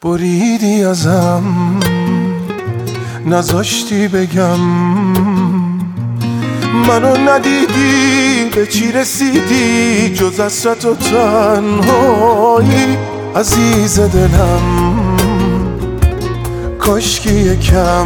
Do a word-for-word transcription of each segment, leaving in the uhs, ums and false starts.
بریدی ازم، نذاشتی بگم، منو ندیدی به چی رسیدی جز حسرت و تنهایی. عزیز دلم کاشکی یکم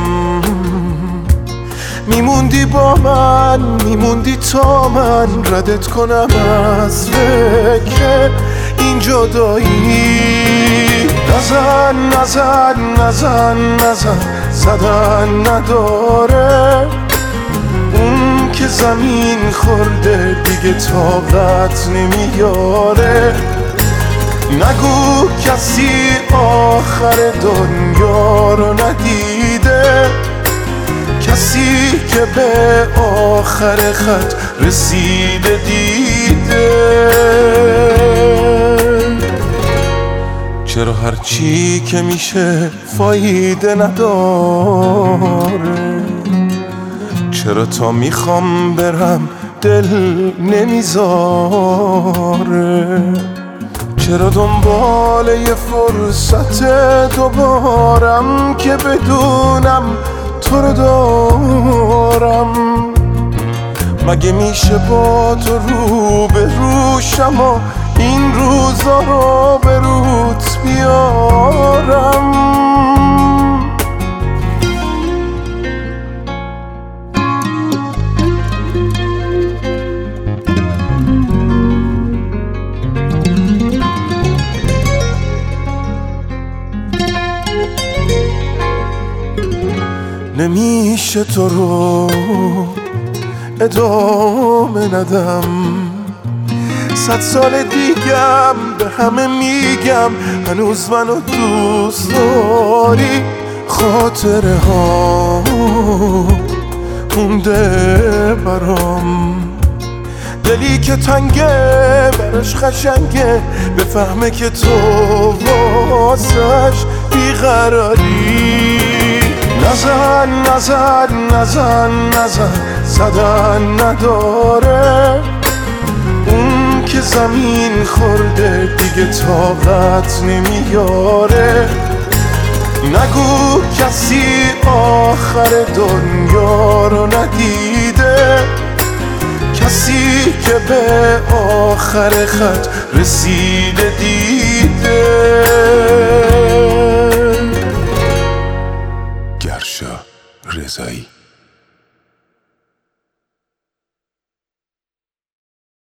میموندی با من، میموندی تا من ردت کنم از فکر این جدایی. نزن نزن نزن نزن زدن نداره، اون که زمین خورده دیگه طاقت نمیاره. نگو کسی آخر دنیا رو ندیده، کسی که به آخر خط رسیده دیده. چرا هرچی که میشه فایده نداره؟ چرا تا میخوام برم دل نمیذاره؟ چرا دنبال یه فرصت دوبارم که بدونم تو رو دارم؟ مگه میشه با تو رو به روشم و این روزا رو به روت بیارم؟ نمیشه تو رو ادامه ندم، صد سال دیگم به همه میگم هنوز منو دوست داری. خاطره ها مونده برام، دلی که تنگه براش خشنگه بفهمه که تو واسش بیقراری. نزن نزن نزن نزن زدن نداره، اون که زمین خورده دیگه طاقت نمیاره. نگو کسی آخر دنیا رو ندیده، کسی که به آخر خط رسیده دیده.